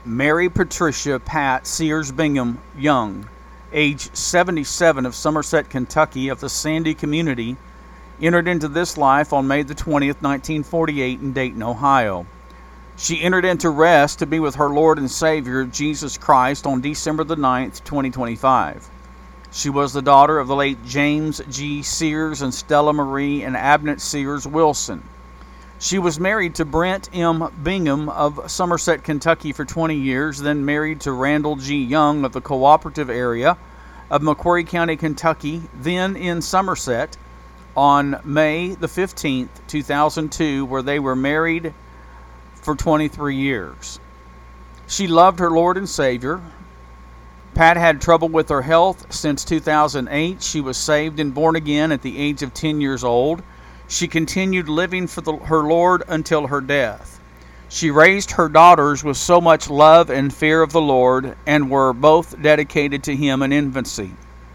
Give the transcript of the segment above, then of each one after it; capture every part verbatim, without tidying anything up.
Mary Patricia Pat Sears Bingham Young, age seventy-seven, of Somerset, Kentucky, of the Sandy community, entered into this life on May the twentieth, nineteen forty-eight in Dayton, Ohio. She entered into rest to be with her Lord and Savior, Jesus Christ, on December the ninth, twenty twenty-five. She was the daughter of the late James G. Sears and Stella Marie and Abnett Sears Wilson. She was married to Brent M. Bingham of Somerset, Kentucky for twenty years, then married to Randall G. Young of the cooperative area of McQuarrie County, Kentucky, then in Somerset, on May the fifteenth, two thousand two, where they were married for twenty-three years. She loved her Lord and Savior. Pat had trouble with her health since two thousand eight. She was saved and born again at the age of ten years old. She continued living for the, her Lord until her death. She raised her daughters with so much love and fear of the Lord, and were both dedicated to Him in infancy.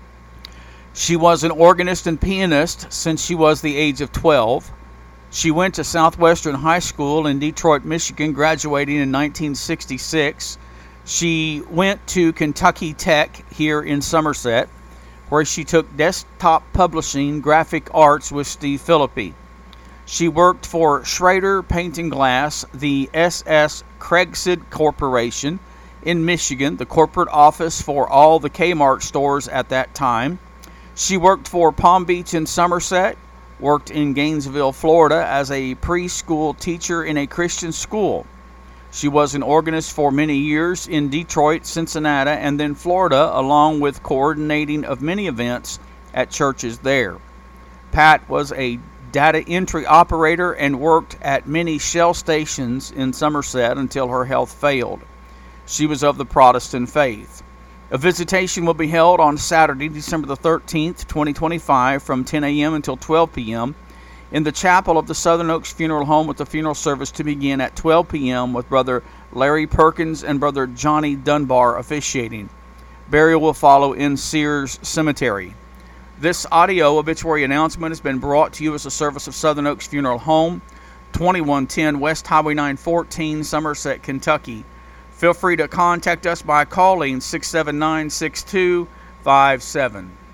She was an organist and pianist since she was the age of twelve. She went to Southwestern High School in Detroit, Michigan, graduating in nineteen sixty-six. She went to Kentucky Tech here in Somerset, where she took desktop publishing graphic arts with Steve Philippi. She worked for Schrader Paint and Glass, the S S Craigsid Corporation in Michigan, the corporate office for all the Kmart stores at that time. She worked for Palm Beach in Somerset, worked in Gainesville, Florida as a preschool teacher in a Christian school. She was an organist for many years in Detroit, Cincinnati, and then Florida, along with coordinating of many events at churches there. Pat was a data entry operator and worked at many Shell stations in Somerset until her health failed. She was of the Protestant faith. A visitation will be held on Saturday, December the thirteenth, twenty twenty-five, from ten a.m. until twelve p.m. in the chapel of the Southern Oaks Funeral Home, with the funeral service to begin at twelve p.m. with Brother Larry Perkins and Brother Johnny Dunbar officiating. Burial will follow in Sears Cemetery. This audio obituary announcement has been brought to you as a service of Southern Oaks Funeral Home, twenty-one ten West Highway nine fourteen, Somerset, Kentucky. Feel free to contact us by calling six seven nine, six two five seven.